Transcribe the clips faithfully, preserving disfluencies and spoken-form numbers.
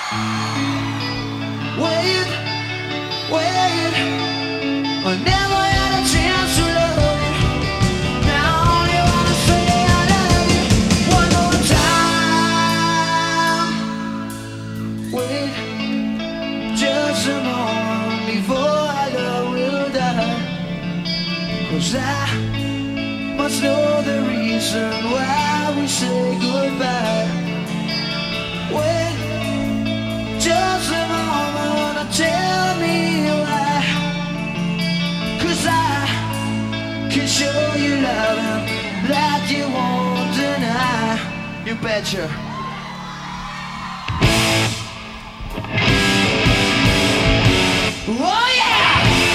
Wait, wait, I never had a chance to love you. Now I only wanna say I love you one more time. Wait, just a moment before our love will die. 'Cause I must know the reason why we say goodbye. Wait, just a moment to tell me why. 'Cause I can show you love that you won't deny. You betcha. Oh yeah!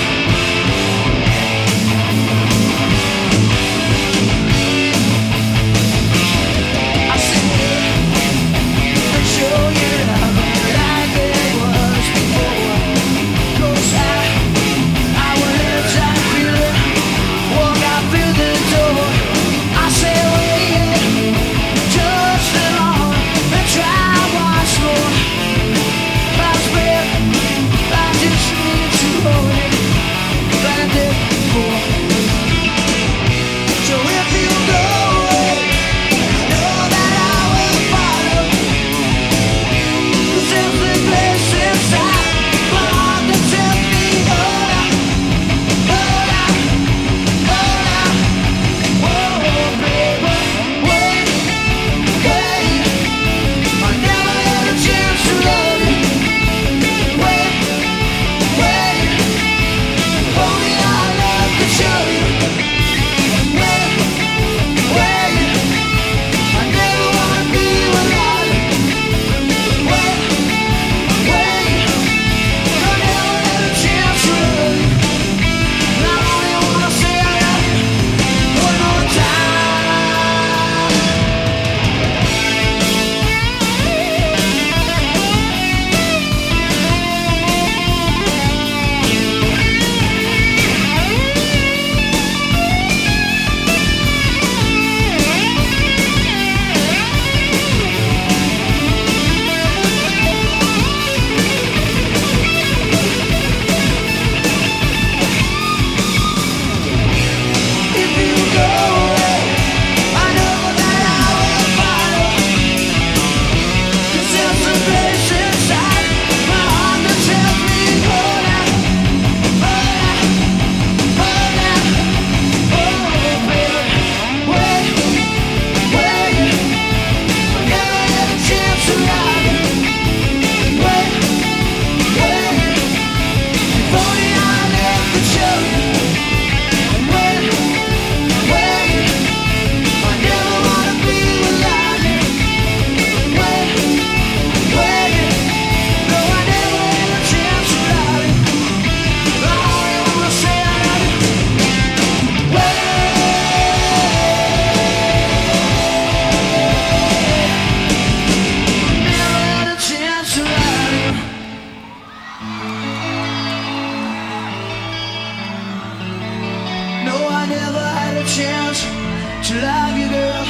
Chance to love you, girl.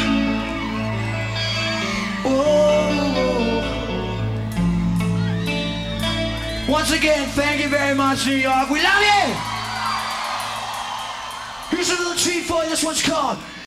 Oh. Once again, thank you very much, New York. We love you. Here's a little treat for you. This one's called